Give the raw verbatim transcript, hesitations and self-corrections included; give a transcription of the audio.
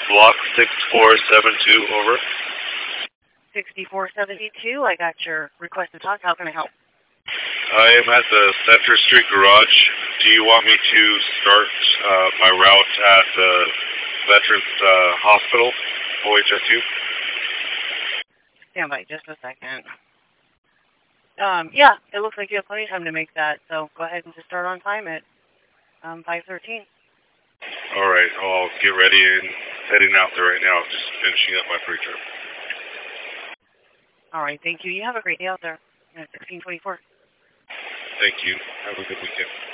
block six four seven two, over. sixty-four seventy-two, I got your request to talk. How can I help? I am at the Center Street Garage. Do you want me to start uh, my route at the Veterans uh, Hospital, O H S U? Stand by just a second. Um, yeah, it looks like you have plenty of time to make that, so go ahead and just start on time at um, five thirteen. All right, I'll get ready and heading out there right now. Just finishing up my pre-trip. All right, thank you. You have a great day out there. sixteen twenty-four. Thank you. Have a good weekend.